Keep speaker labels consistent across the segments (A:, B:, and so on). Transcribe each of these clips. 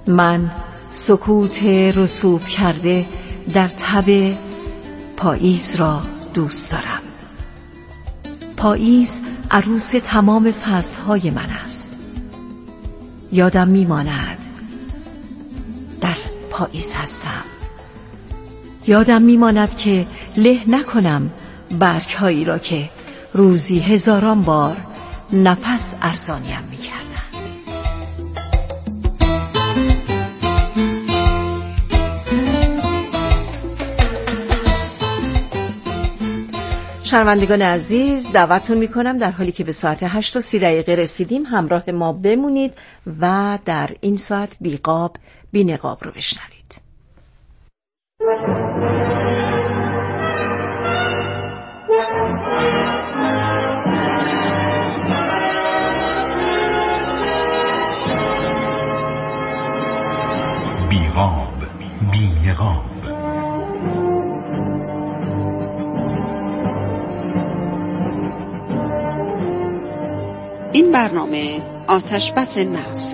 A: من سکوت رسوب کرده در تب پاییز را دوست دارم. پاییز عروس تمام فصلهای من است. یادم میماند در پاییز هستم. یادم میماند که له نکنم برگ‌هایی را که روزی هزاران بار نفس ارزانیم میکردند. شنوندگان عزیز، دعوتتون میکنم در حالی که به ساعت 8:30 رسیدیم همراه ما بمونید و در این ساعت بیقاب بی نقاب رو بشنوید.
B: بیقاب بی نقاب.
C: این برنامه آتشبس نصر.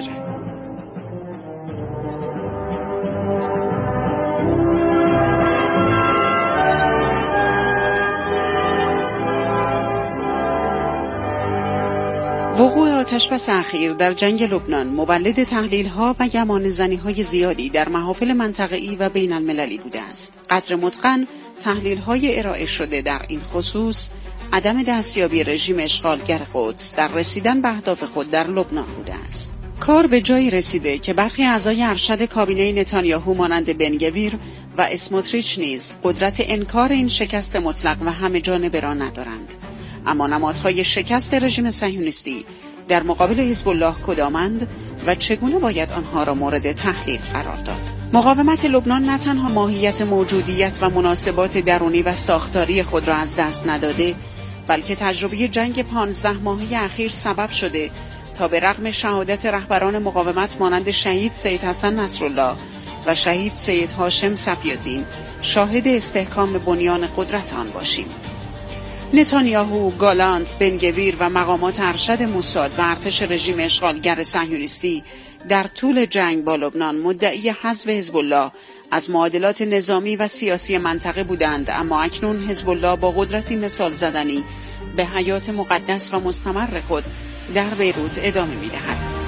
C: وقوع آتشبس اخیر در جنگ لبنان مولد تحلیل‌ها و گمانه‌زنی‌های زیادی در محافل منطقه‌ای و بین‌المللی بوده است. قدر متقن تحلیل‌های ارائه شده در این خصوص عدم دستیابی رژیم اشغالگر قدس در رسیدن به اهداف خود در لبنان بوده است. کار به جایی رسیده که برخی اعضای ارشد کابینه نتانیاهو مانند بنگویر و اسموتریچ نیز قدرت انکار این شکست مطلق و همه جانبه را ندارند. اما نمادهای شکست رژیم صهیونیستی در مقابل حزب الله کدامند و چگونه باید آنها را مورد تحلیل قرار داد؟ مقاومت لبنان نه تنها ماهیت موجودیت و مناسبات درونی و ساختاری خود را از دست نداده، بلکه تجربه جنگ 15 ماهه اخیر سبب شده تا به رغم شهادت رهبران مقاومت مانند شهید سید حسن نصرالله و شهید سید هاشم صفی‌الدین شاهد استحکام بنیان قدرت آن باشیم. نتانیاهو، گالانت، بنگویر و مقامات ارشد موساد و ارتش رژیم اشغالگر صهیونیستی در طول جنگ با لبنان مدعی حذف حزب الله از معادلات نظامی و سیاسی منطقه بودند، اما اکنون حزب الله با قدرتی مثال زدنی به حیات مقدس و مستمر خود در بیروت ادامه می‌دهد.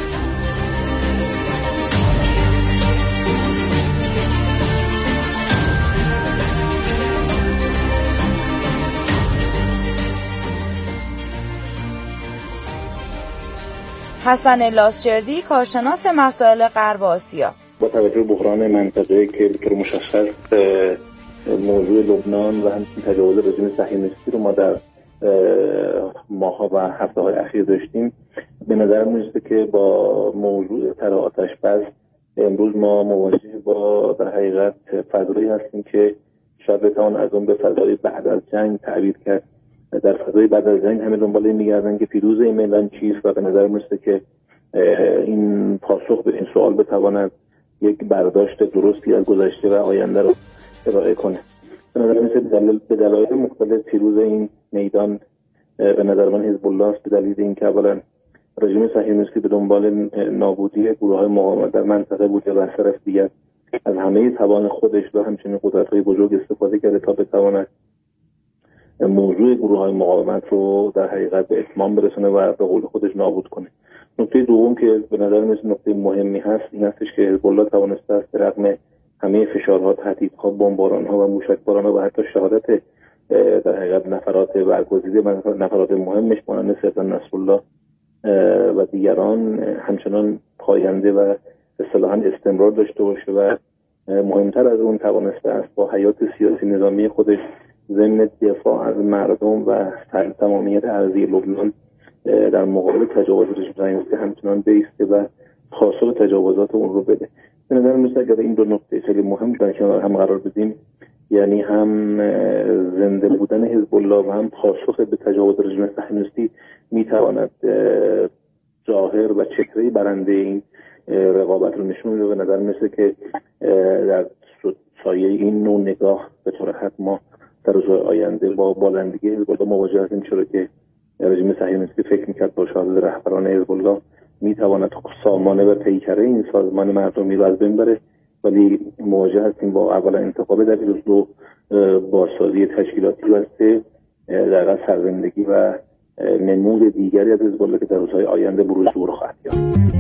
D: حسن لاسجردی، کارشناس مسائل غرب آسیا:
E: با توجه به بحران منطقه که به طور مشخص موضوع لبنان و همچنین تجاوز رژیم صهیونیستی رو ما در ماه‌ها و هفته‌های اخیر داشتیم، به نظر می‌رسه که با موضوع طرح آتش‌بس امروز ما مواجه با در حقیقت فضایی هستیم که شاید بتوان از اون به فضای بعد از جنگ تعبیر کرد. در فضای بعد از جنگ همه دنبال این می‌گردن که پیروز این میدان چیست و به نظر می‌رسه که این پاسخ به این سوال بتواند یک برداشت درستی از گذشته و آینده رو ارائه کنه. به نظر می‌رسه به دلایل مختلف پیروز این میدان به نظر من حزب الله است، به دلیل اینکه اولا رژیم صهیونیستی به دنبال نابودی گروه‌های مقاومت در منطقه بوده و از طرف دیگر از همه توان خودش و همچنین قدرت‌های بزرگ استفاده کرده تا بتواند موضوع گروه‌های مقاومت رو در حقیقت به اتمام برسونه و به قول خودش نابود کنه. نکته دوم که به نظر میاد نکته مهمی هست این هستش که حزب الله توانسته است به رغم همه فشارها، تهدیدها، بمباران‌ها و موشکباران‌ها و حتی شهادت در حقیقت نفرات برگزیده و نفرات مهمش مانند سید نصرالله و دیگران همچنان پاینده و اصطلاحاً استمرار داشته باشه و مهمتر از اون توانسته است با حیات سیاسی نظامی خودش ضمن دفاع از مردم و تمامیت ارضی لبنان در مقابل تجاوز رژیم صهیونیستی همچنان بایسته و پاسخ تجاوزات اون رو بده. به نظر میاد اگر این دو نکته خیلی مهم در کنار هم قرار بدیم، یعنی هم زنده بودن حزب الله و هم پاسخ به تجاوز رژیم صهیونیستی میتواند ظاهر و چهره برنده این رقابت رو نشون میده. به نظر میاد که در سایه این نوع نگاه به طور حتم ما در روزهای آینده با بالندگی حزب الله مواجه هستیم، چرا که رژیم صهیونیستی فکر میکرد با شهادت رهبران حزب الله میتواند سامانه و پیکره این سازمان مردمی رو از بین بره، ولی مواجه هستیم با اولا انتخاب در این روز، بازسازی تشکیلاتی بسته در سرزندگی و نمود دیگری از حزب الله که در روزهای آینده بروز خواهد یافت.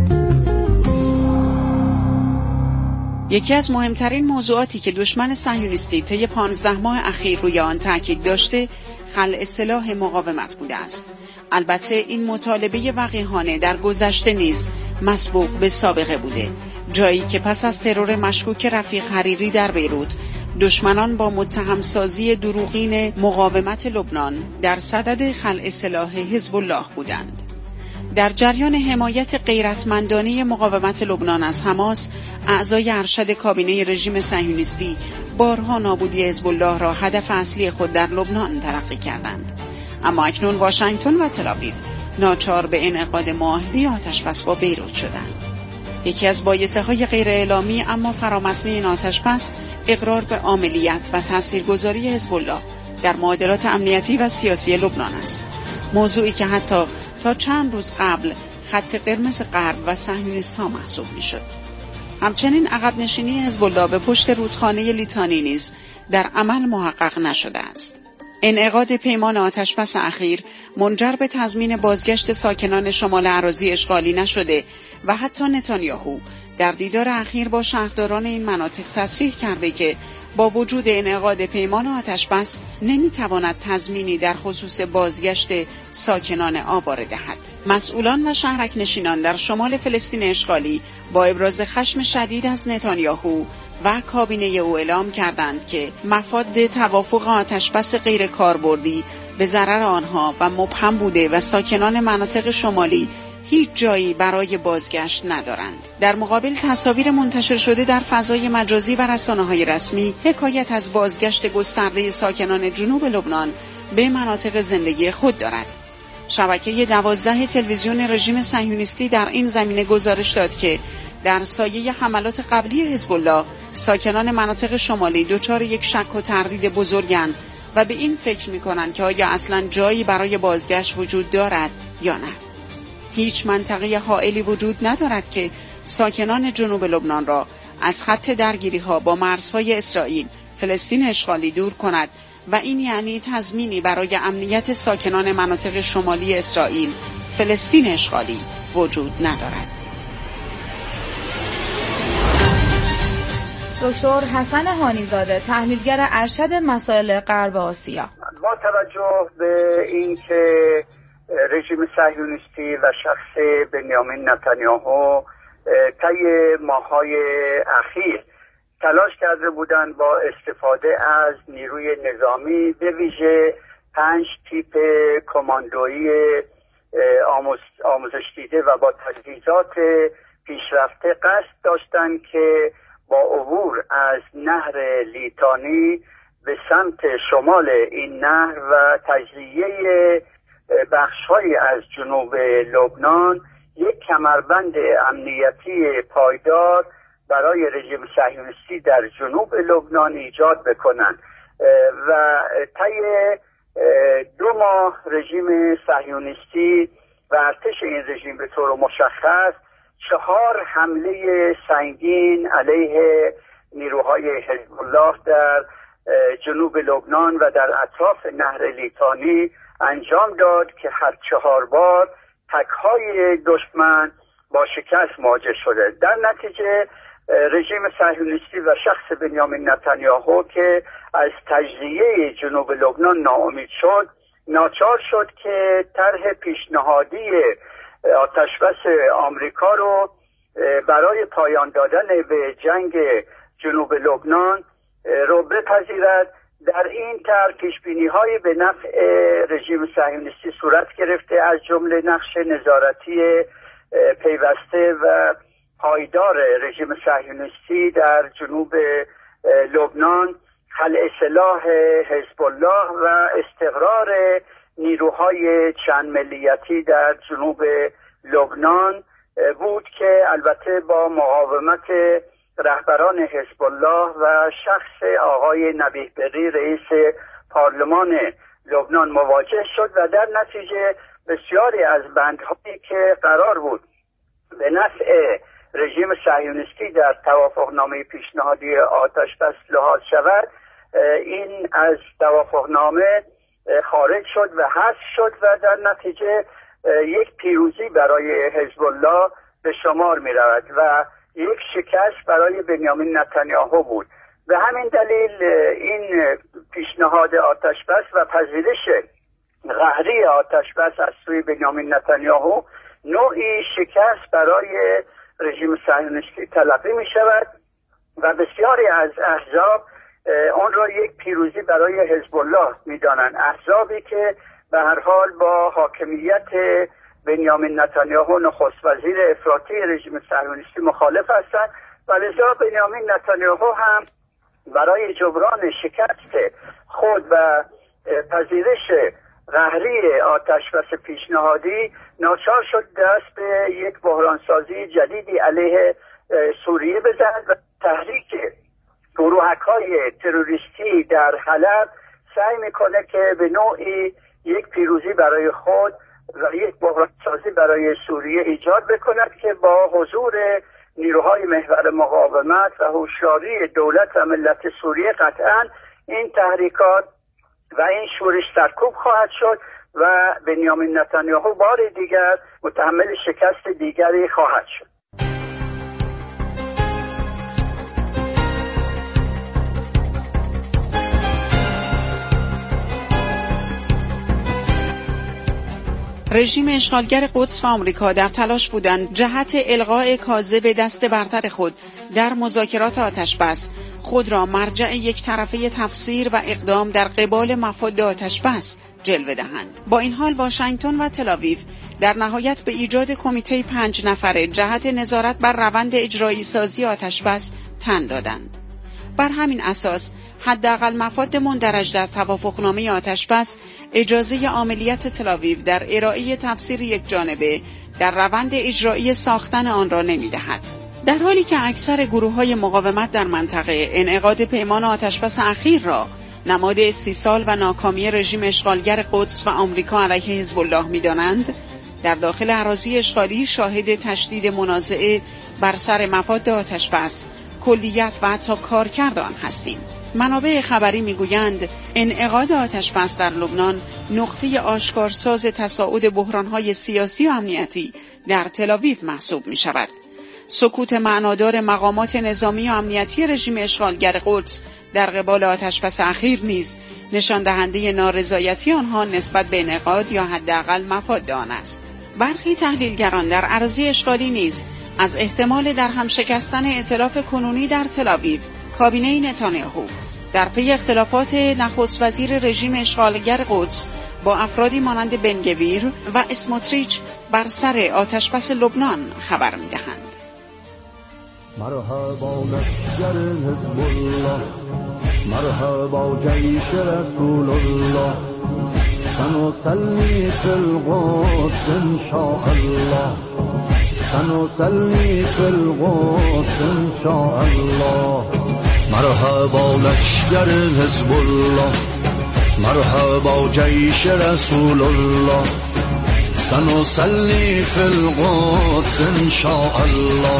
C: یکی از مهمترین موضوعاتی که دشمن صهیونیستی طی 15 ماه اخیر روی آن تاکید داشته خلع سلاح مقاومت بوده است. البته این مطالبه وقیحانه در گذشته نیز مسبوق به سابقه بوده، جایی که پس از ترور مشکوک رفیق حریری در بیروت دشمنان با متهمسازی دروغین مقاومت لبنان در صدد خلع سلاح حزب الله بودند. در جریان حمایت غیرتمندانه مقاومت لبنان از حماس، اعضای ارشد کابینه رژیم صهیونیستی بارها نابودی حزب الله را هدف اصلی خود در لبنان تلقی کردند. اما اکنون واشنگتن و تل‌آویو ناچار به انعقاد معاهده آتش‌بس با بیروت شدند. یکی از بایسته‌های غیر اعلامی اما فرامتنی این آتش‌بس اقرار به عاملیت و تاثیرگذاری حزب الله در معادلات امنیتی و سیاسی لبنان است. موضوعی که حتی تا چند روز قبل خط قرمز غرب و صهیونیست‌ها محسوب می‌شد. همچنین عقب نشینی حزب الله به پشت رودخانه لیتانی نیز در عمل محقق نشده است. انعقاد پیمان آتش‌بس اخیر منجر به تضمین بازگشت ساکنان شمال اراضی اشغالی نشده و حتی نتانیاهو در دیدار اخیر با شهرداران این مناطق تصریح کرده که با وجود انعقاد پیمان آتش‌بس نمیتواند تضمینی در خصوص بازگشت ساکنان آواره دهد. مسئولان و شهرک نشینان در شمال فلسطین اشغالی با ابراز خشم شدید از نتانیاهو و کابینه او اعلام کردند که مفاد توافق آتش‌بس غیر کاربردی به ضرر آنها و مبهم بوده و ساکنان مناطق شمالی هیچ جایی برای بازگشت ندارند. در مقابل تصاویر منتشر شده در فضای مجازی و رسانه‌های رسمی حکایت از بازگشت گسترده ساکنان جنوب لبنان به مناطق زندگی خود دارد. شبکه 12 تلویزیون رژیم صهیونیستی در این زمینه گزارش داد که در سایه حملات قبلی حزب الله ساکنان مناطق شمالی دچار یک شک و تردید بزرگند و به این فکر می‌کنند که آیا اصلاً جایی برای بازگشت وجود دارد یا نه. هیچ منطقه حائلی وجود ندارد که ساکنان جنوب لبنان را از خط درگیری‌ها با مرزهای اسرائیل، فلسطین اشغالی دور کند و این یعنی تضمینی برای امنیت ساکنان مناطق شمالی اسرائیل، فلسطین اشغالی وجود ندارد.
D: دکتر حسن هانیزاده، تحلیلگر ارشد مسائل غرب آسیا:
F: با توجه به اینکه رژیم صهیونیستی و شخص بنیامین نتانیاهو طی ماه‌های اخیر تلاش کرده بودند با استفاده از نیروی نظامی به ویژه 5 تیپ کماندویی آموزش دیده و با تجهیزات پیشرفته قصد داشتند که با عبور از نهر لیتانی به سمت شمال این نهر و تجزیه بخش‌هایی از جنوب لبنان یک کمربند امنیتی پایدار برای رژیم صهیونیستی در جنوب لبنان ایجاد بکنند و طی 2 ماه رژیم صهیونیستی و ارتش این رژیم به طور مشخص 4 حمله سنگین علیه نیروهای حزب الله در جنوب لبنان و در اطراف نهر لیتانی انجام داد که هر 4 بار تک‌های دشمن با شکست مواجه شده. در نتیجه رژیم صهیونیستی و شخص بنیامین نتانیاهو که از تجزیه جنوب لبنان ناامید شد، ناچار شد که طرح پیشنهادی آتشبس آمریکا رو برای پایان دادن به جنگ جنوب لبنان رو بپذیرد. در این طرح پیشبینی‌های به نفع رژیم صهیونیستی صورت گرفته، از جمله نقش نظارتی پیوسته و پایدار رژیم صهیونیستی در جنوب لبنان، خلع سلاح حزب الله و استقرار نیروهای چند ملیتی در جنوب لبنان بود که البته با مقاومت رهبران حزب الله و شخص آقای نبیه بری رئیس پارلمان لبنان مواجه شد و در نتیجه بسیاری از بندهایی که قرار بود به نفع رژیم صهیونیستی در توافقنامه پیشنهادی آتشبس لحاظ شود، این از توافقنامه خارج شد و حذف شد و در نتیجه یک پیروزی برای حزب الله به شمار می رود و یک شکست برای بنیامین نتانیاهو بود. به همین دلیل این پیشنهاد آتشبس و پذیرش قهری آتشبس از سوی بنیامین نتانیاهو نوعی شکست برای رژیم صهیونیستی تلقی می شود و بسیاری از احزاب آن را یک پیروزی برای حزب الله می دانند، احزابی که به هر حال با حاکمیت بنیامین نتانیاهو نخست وزیر افراطی رژیم صهیونیستی مخالف هستند و لذا بنیامین نتانیاهو هم برای جبران شکست خود و پذیرش قهری آتشبس پیشنهادی ناچار شد دست به یک بحرانسازی جدیدی علیه سوریه بزند و تحریک گروهک‌های تروریستی در حلب سعی میکنه که به نوعی یک پیروزی برای خود و یک بحرانسازی برای سوریه ایجاد بکند که با حضور نیروهای محور مقاومت و هوشیاری دولت و ملت سوریه قطعاً این تحریکات و این شورش سرکوب خواهد شد و بنیامین نتانیاهو بار دیگر متحمل شکست دیگری خواهد شد.
C: رژیم اشغالگر قدس و آمریکا در تلاش بودند جهت الغاء کاذب دست برتر خود در مذاکرات آتشبس خود را مرجع یک طرفه تفسیر و اقدام در قبال مفاد آتشبس جلوه دهند. با این حال واشنگتن و تل‌آویو در نهایت به ایجاد کمیته 5 نفره جهت نظارت بر روند اجرایی سازی آتشبس تن دادند. بر همین اساس حداقل مفاد مندرج در توافقنامه آتشبس اجازه عملیات تل‌آویو در ارائه تفسیر یک جانبه در روند اجرایی ساختن آن را نمی‌دهد. در حالی که اکثر گروه‌های مقاومت در منطقه انعقاد پیمان آتشبس اخیر را نماد استیصال و ناکامی رژیم اشغالگر قدس و آمریکا علیه حزب الله می‌دانند، در داخل اراضی اشغالی شاهد تشدید منازعه بر سر مفاد آتشبس، کلیت و حتی کارکرد آن هستیم. منابع خبری میگویند انعقاد آتشبس در لبنان نقطه آشکارساز تصاعد بحران‌های سیاسی و امنیتی در تل‌آویو محسوب می‌شود. سکوت معنادار مقامات نظامی و امنیتی رژیم اشغالگر قدس در قبال آتشبس اخیر نیز نشان دهنده نارضایتی آنها نسبت به انعقاد یا حداقل مفاد آن است. برخی تحلیلگران در اراضی اشغالی نیز از احتمال در هم شکستن ائتلاف کنونی در تل‌آویو، کابینه نتانیاهو در پی اختلافات نخست وزیر رژیم اشغالگر قدس با افرادی مانند بنگویر و اسموتریچ بر سر آتشبس لبنان خبر می‌دهند.
G: مرحبا لشکر حزب الله، مرحبا جیش رسول الله، سنصلي في القدس ان شاء الله، سنصلي في القدس ان شاء الله. مرحبا لشکر حزب الله، مرحبا جیش رسول الله، سنصلي في القدس ان شاء الله،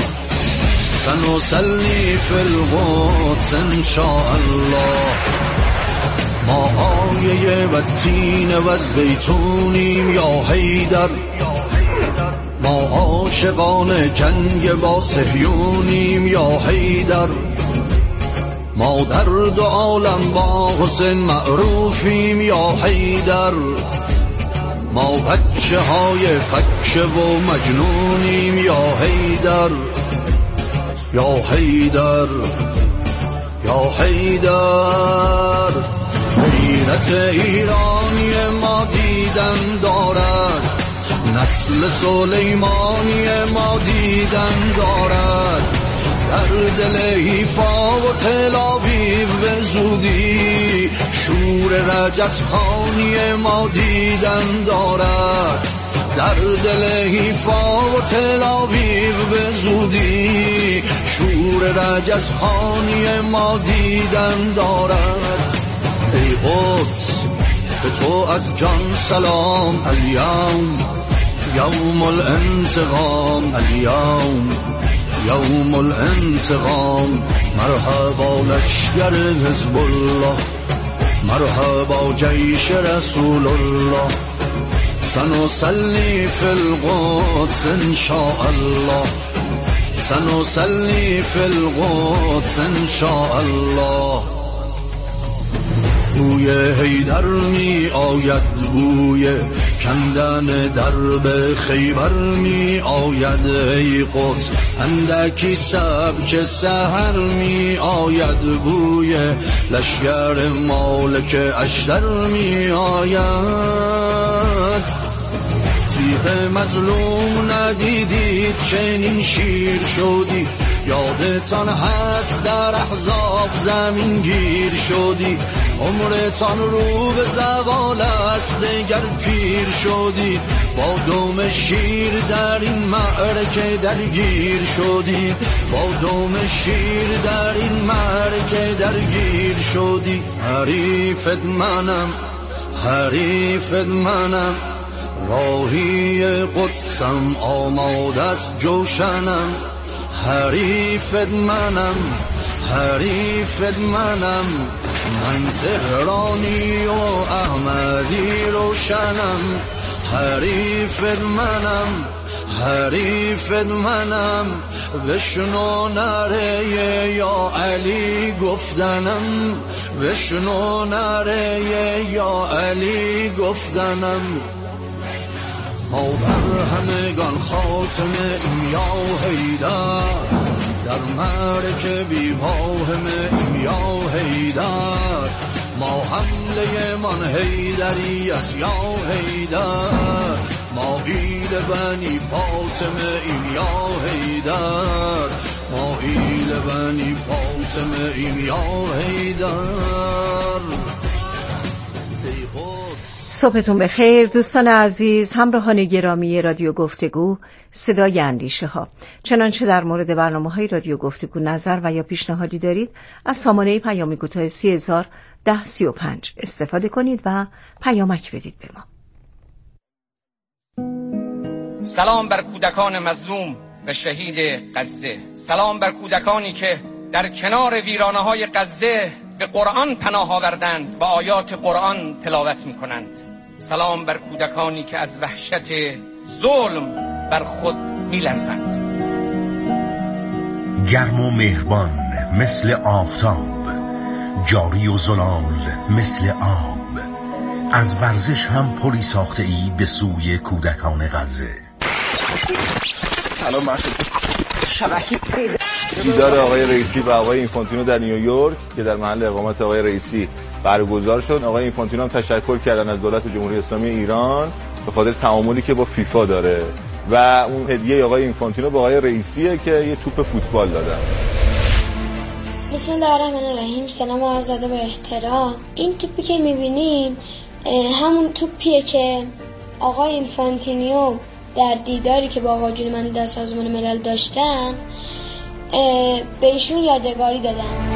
G: سنصلي في القدس ان شاء الله. ما آیه و تین و زیتونیم یا حیدر، ما عاشقان جنگ با صهیونیم یا حیدر، ما در دو عالم با حسین معروفیم یا حیدر، ما بچه های فکش و مجنونیم یا حیدر، یا حیدر، یا حیدر. غیرت ایرانی ما دیدن دارد، نسل سلیمانی ما دیدن دارد، در دل حیفا و تل‌آویو به زودی شور رجزخانی ما دیدن دارد، در دل حیفا و تل‌آویو به زودی شور رجزخانی ما دیدن دارد. ای قدس به تو از جان سلام، الیوم یوم الانتقام، اليوم یوم الانتقام. مرحبا لشکر حزب الله، مرحبا جیش رسول الله. سنصلي في القدس إن شاء الله، سنصلي في القدس إن شاء الله. بوی حیدر می آید، بوی کندن درب خیبر می آید. ای قدس اندکی سبک سحر می آید، بوی لشکر مالک اشتر می آید. تیغ مظلوم ندیدید چنین شیر شدی، یادتان هست در احزاب زمین گیر شدی. عمرتان رو به زوال است دگر پیر شدی، با دم شیر در این معرکه درگیر شدی، با دم شیر در این معرکه درگیر شدی. حریفت منم، حریفت منم، راهی قدسم آماده است جوشنم. حریفت منم، حریفت منم، من تهرانی و احمدی روشنم. حریفت منم، حریفت منم، بشنو نره یا علی گفتنم، بشنو نره یا علی گفتنم. ما در همگان خاتمه ایم یا حیدر، در معرکه بی واهم ایم یا حیدر. ما حمله من حیدری است یا حیدر، ما ایل بنی فاطمه ایم یا حیدر، ما ایل بنی فاطمه ایم یا حیدر.
A: صبحتون بخیر دوستان عزیز، همراهان گرامی رادیو گفتگو صدای اندیشه ها. چنانچه در مورد برنامه‌های رادیو گفتگو نظر و یا پیشنهادی دارید، از سامانه پیام کوتاه 301035 استفاده کنید و پیامک بدید به ما.
H: سلام بر کودکان مظلوم و شهید غزه، سلام بر کودکانی که در کنار ویرانه‌های غزه به قرآن پناه آوردند و آیات قرآن تلاوت می‌کنند. سلام بر کودکانی که از وحشت ظلم بر خود می‌لرزند.
B: گرم و مهربان مثل آفتاب، جاری و زلال مثل آب، از ورزش هم پلی ساخته ای به سوی کودکان غزه.
I: سلام مرشد. شبکه دیدار آقای رئیسی و آقای اینفانتینو در نیویورک که در محل اقامت آقای رئیسی برگزار شد. آقای اینفانتینو هم تشکر کردن از دولت جمهوری اسلامی ایران به خاطر تعاملی که با فیفا داره و اون هدیه آقای اینفانتینو به آقای رئیسیه که یه توپ فوتبال دادن.
J: بسم الله الرحمن الرحیم. سلام و عرض ادب و احترام. این توپی که می‌بینین همون توپیه که آقای اینفانتینو در دیداری که با آقا جون من در سازمان ملل داشتن به ایشون یادگاری دادن.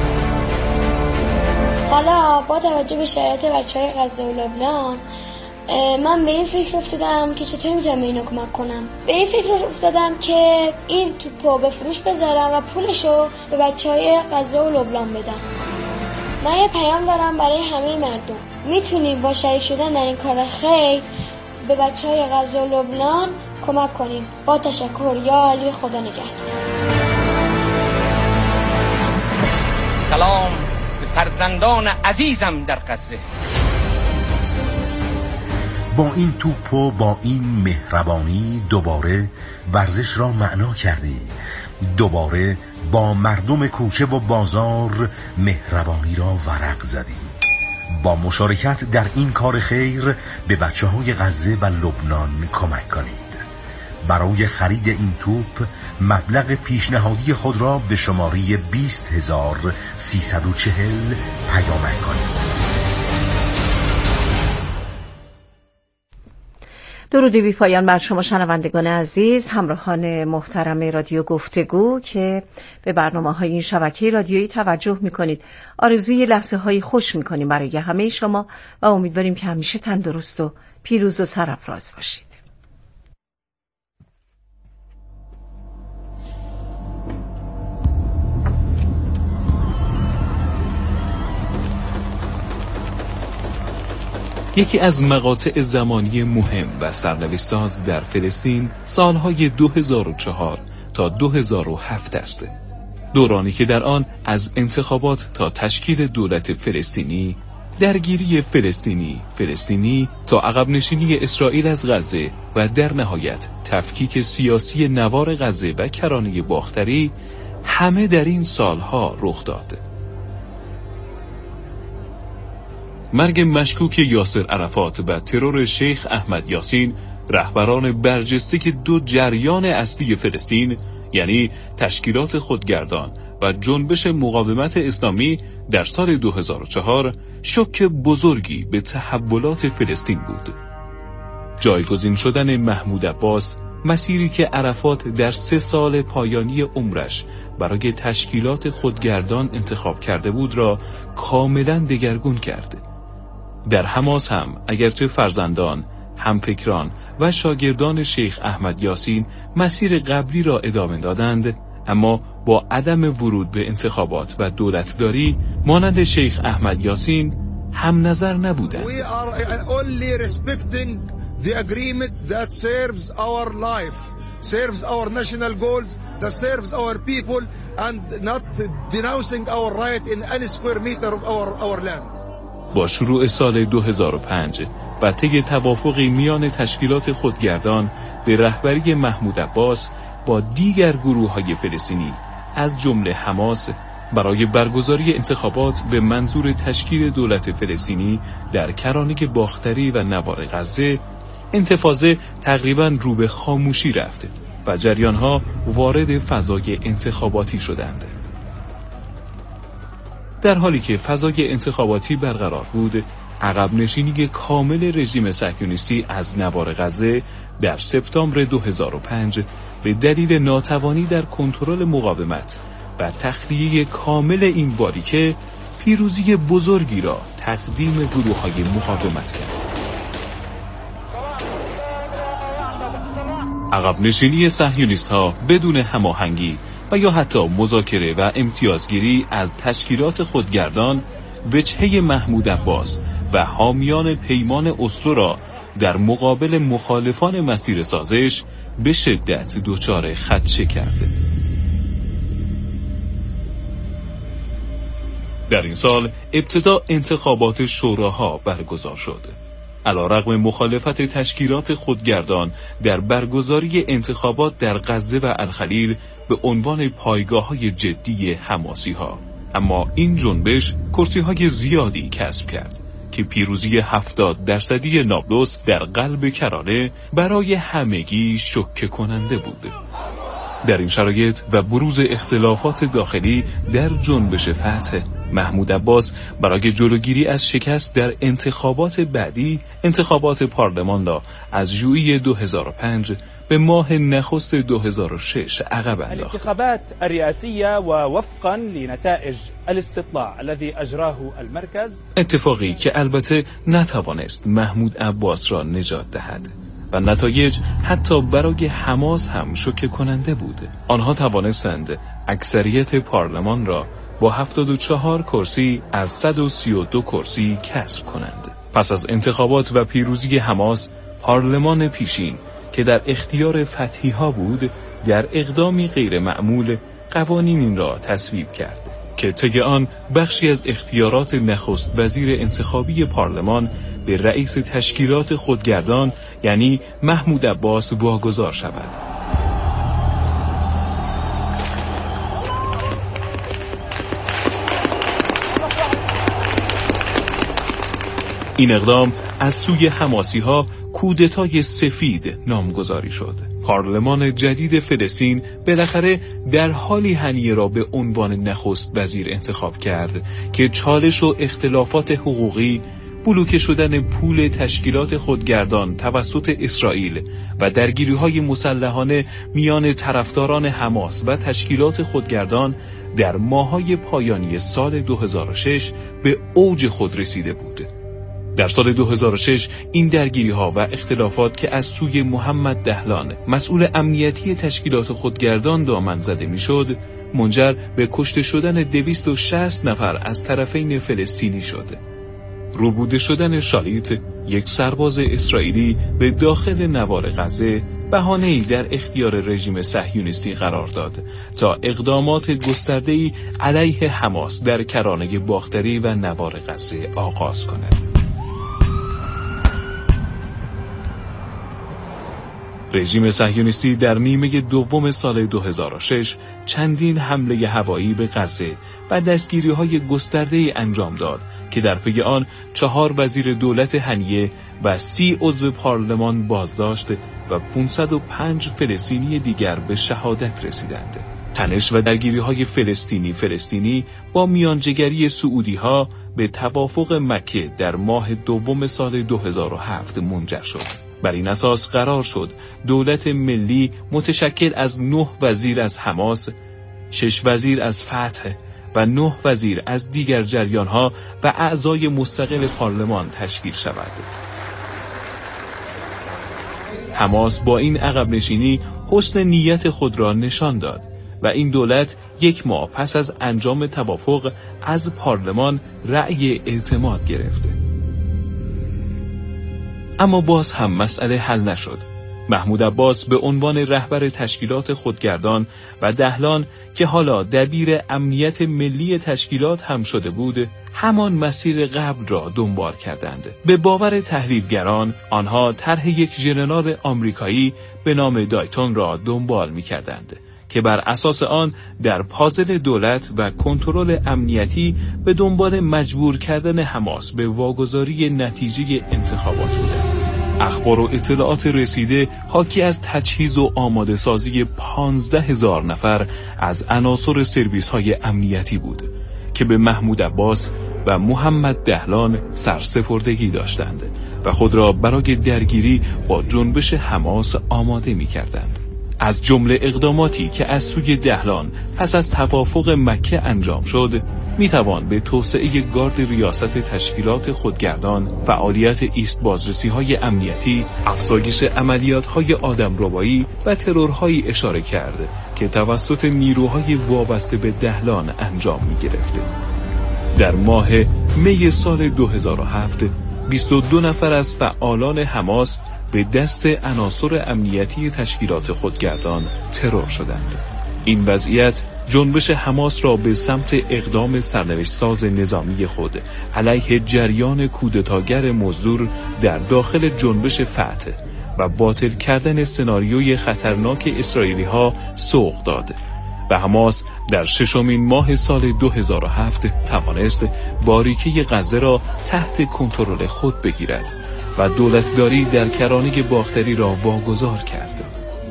J: حالا با توجه به شرایط بچهای غزه و لبنان من به این فکر افتادم که چطور میتونم به اینا کمک کنم. به این فکر افتادم که این توپو به فروش بذارم و پولشو به بچهای غزه و لبنان بدم. من یه پیام دارم برای همه مردم. میتونیم با شریک شدن در این کار خیر به بچهای غزه و لبنان کمک کنیم. با تشکر. یا علی، خدا نگهدار.
H: سلام به فرزندان عزیزم در غزه.
B: با این توپ و با این مهربانی دوباره ورزش را معنا کردی، دوباره با مردم کوچه و بازار مهربانی را ورق زدی. با مشارکت در این کار خیر به بچه‌های غزه و لبنان کمک کنید. برای خرید این توپ مبلغ پیشنهادی خود را به شماره 20340 پیامک کنید.
A: درودی بی پایان بر شما شنوندگان عزیز، همراهان محترم رادیو گفتگو که به برنامه‌های این شبکه رادیویی توجه می‌کنید. آرزوی لحظه‌های خوش می‌کنیم برای همه شما و امیدواریم که همیشه تندرست و پیروز و سرافراز باشید.
K: یکی از مقاطع زمانی مهم و سرنوشت‌ساز در فلسطین سالهای 2004 تا 2007 است. دورانی که در آن از انتخابات تا تشکیل دولت فلسطینی، درگیری فلسطینی تا عقب نشینی اسرائیل از غزه و در نهایت تفکیک سیاسی نوار غزه و کرانه باختری همه در این سالها رخ داد. مرگ مشکوک یاسر عرفات و ترور شیخ احمد یاسین، رهبران برجسته که دو جریان اصلی فلسطین یعنی تشکیلات خودگردان و جنبش مقاومت اسلامی در سال 2004 شوک بزرگی به تحولات فلسطین بود. جایگزین شدن محمود عباس، مسیری که عرفات در 3 سال پایانی عمرش برای تشکیلات خودگردان انتخاب کرده بود را کاملا دگرگون کرد. در حماس هم اگرچه فرزندان، همفکران و شاگردان شیخ احمد یاسین مسیر قبلی را ادامه دادند، اما با عدم ورود به انتخابات و دولتداری مانند شیخ احمد یاسین هم نظر نبودند.
L: We are only respecting the agreement that serves our life, serves our national goals, that serves our people and not denouncing our right in any square meter of our land.
K: با شروع سال 2005 و طی توافقی میان تشکیلات خودگردان به رهبری محمود عباس با دیگر گروه‌های فلسطینی از جمله حماس برای برگزاری انتخابات به منظور تشکیل دولت فلسطینی در کرانه باختری و نوار غزه، انتفاضه تقریباً رو به خاموشی رفت و جریان‌ها وارد فضای انتخاباتی شدند. در حالی که فضای انتخاباتی برقرار بود، عقب نشینی کامل رژیم صهیونیستی از نوار غزه در سپتامبر 2005 به دلیل ناتوانی در کنترل مقاومت و تخلیه کامل این باریکه پیروزی بزرگی را تقدیم گروه‌های مقاومت کرد. عقب نشینی صهیونیست‌ها بدون هماهنگی و یا حتی مذاکره و امتیازگیری از تشکیلات خودگردان وجهه محمود عباس و حامیان پیمان اسلو را در مقابل مخالفان مسیر سازش به شدت دچار خدشه کرده. در این سال ابتدا انتخابات شوراها برگزار شد. علیرغم مخالفت تشکیلات خودگردان در برگزاری انتخابات در غزه و الخلیل به عنوان پایگاه‌های جدی حماسی‌ها، اما این جنبش کرسی‌های زیادی کسب کرد که پیروزی 70% نابلس در قلب کرانه برای همگی شوکه کننده بود. در این شرایط و بروز اختلافات داخلی در جنبش فتح، محمود عباس برای جلوگیری از شکست در انتخابات بعدی، انتخابات پارلمان را از ژوئیه 2005 به ماه نخست 2006 عقب انداخت.
M: الانتخابات الرئاسية ووفقا لنتائج الاستطلاع الذي اجراه المركز،
K: اتفاقی که البته نتوانست محمود عباس را نجات دهد و نتایج حتی برای حماس هم شوکه کننده بود. آنها توانستند اکثریت پارلمان را با 74 کرسی از 132 کرسی کسب کنند. پس از انتخابات و پیروزی حماس، پارلمان پیشین که در اختیار فتحی ها بود، در اقدامی غیر معمول قوانین را تصویب کرد که طی آن بخشی از اختیارات نخست وزیر انتخابی پارلمان به رئیس تشکیلات خودگردان یعنی محمود عباس واگذار شود. این اقدام از سوی حماسی‌ها کودتای سفید نامگذاری شد. پارلمان جدید فلسطین بالاخره در حالی هنیه را به عنوان نخست وزیر انتخاب کرد که چالش و اختلافات حقوقی، بلوکه شدن پول تشکیلات خودگردان توسط اسرائیل و درگیری‌های مسلحانه میان طرفداران حماس و تشکیلات خودگردان در ماه‌های پایانی سال 2006 به اوج خود رسیده بود. در سال 2006 این درگیری‌ها و اختلافات که از سوی محمد دهلان مسئول امنیتی تشکیلات خودگردان دامن زده میشد، منجر به کشته شدن 260 نفر از طرفین فلسطینی شد. روبوده شدن شالیت یک سرباز اسرائیلی به داخل نوار غزه بهانه‌ای در اختیار رژیم صهیونیستی قرار داد تا اقدامات گسترده‌ای علیه حماس در کرانه باختری و نوار غزه آغاز کند. رژیم صهیونیستی در نیمه دوم سال 2006 چندین حمله هوایی به غزه و دستگیری‌های گسترده‌ای انجام داد که در پی آن 4 وزیر دولت هنیه و 30 عضو پارلمان بازداشت و 505 فلسطینی دیگر به شهادت رسیدند. تنش و درگیری‌های فلسطینی با میانجیگری سعودی‌ها به توافق مکه در ماه دوم سال 2007 منجر شد. بر این اساس قرار شد دولت ملی متشکل از 9 وزیر از حماس، 6 وزیر از فتح و 9 وزیر از دیگر جریان‌ها و اعضای مستقل پارلمان تشکیل شود. حماس با این عقب نشینی حسن نیت خود را نشان داد و این دولت 1 ماه پس از انجام توافق از پارلمان رأی اعتماد گرفت. اما باز هم مسئله حل نشد. محمود عباس به عنوان رهبر تشکیلات خودگردان و دهلان که حالا دبیر امنیت ملی تشکیلات هم شده بود، همان مسیر قبل را دنبال کردند. به باور تحلیلگران آنها طرح یک ژنرال آمریکایی به نام دایتون را دنبال می‌کردند که بر اساس آن در پازل دولت و کنترل امنیتی به دنبال مجبور کردن حماس به واگذاری نتیجه انتخابات بودند. اخبار و اطلاعات رسیده حاکی از تجهیز و آماده سازی 15,000 نفر از عناصر سرویس‌های امنیتی بود که به محمود عباس و محمد دهلان سرسپردگی داشتند و خود را برای درگیری با جنبش حماس آماده می‌کردند. از جمله اقداماتی که از سوی دهلان پس از توافق مکه انجام شد، میتوان به توسعه گارد ریاست تشکیلات خودگردان، فعالیت ایست بازرسی‌های امنیتی، افزایش عملیات‌های آدمربایی و ترورهای اشاره کرد که توسط نیروهای وابسته به دهلان انجام می‌گرفت. در ماه می سال 2007 22 نفر از فعالان حماس به دست عناصر امنیتی تشکیلات خودگردان ترور شدند. این وضعیت جنبش حماس را به سمت اقدام سرنوشت‌ساز نظامی خود علیه جریان کودتاگر مزدور در داخل جنبش فتح و باطل کردن سناریوی خطرناک اسرائیلی‌ها سوق داد و حماس در 6مین ماه سال 2007 توانست باریکه غزه را تحت کنترل خود بگیرد و دولتداری در کرانه باختری را واگذار کرد.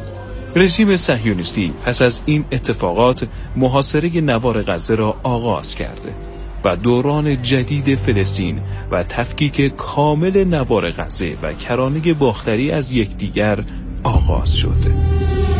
K: رژیم صهیونیستی پس از این اتفاقات محاصره نوار غزه را آغاز کرد و دوران جدید فلسطین و تفکیک کامل نوار غزه و کرانه باختری از یکدیگر آغاز شد.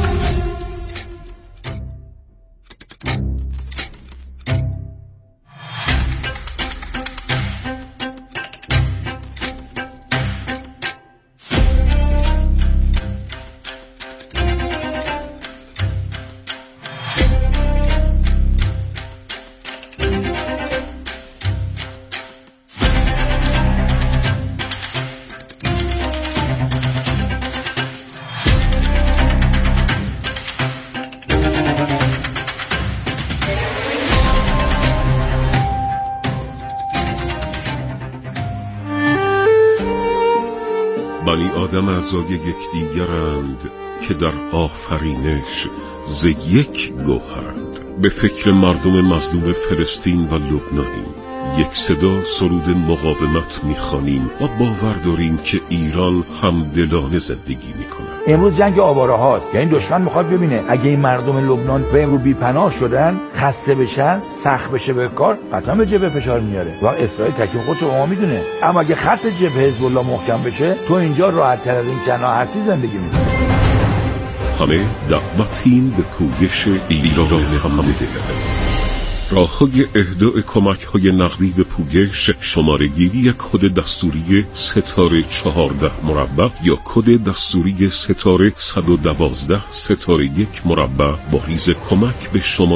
N: بنی آدم اعضای یکدیگرند که در آفرینش ز یک گوهرند. به فکر مردم مظلوم فلسطین و لبنانیم، یک صدا سرود مقاومت میخوانیم و باور داریم که ایران همدلانه زندگی میکنه.
O: امروز جنگ آواره هاست، یعنی دشمن میخواد ببینه اگه این مردم لبنان به امروز بی‌پناه شدن، خسته بشن، سخت بشه به کار، قطعا به جبهه فشار میاره و اسرائیل تکلیف خودش رو میدونه. اما اگه خط جبهه حزب الله محکم بشه، تو اینجا راحت تر از این چنا هرچی زندگی میکنی.
N: همه دعوتیم به پویش ایران همدیگر. راه‌های اهدای کمک‌های نقدی به پویش: شماره‌گیری کد دستوری ستاره 14 مربع یا کد دستوری ستاره 112 ستاره 1 مربع با ریز کمک به شما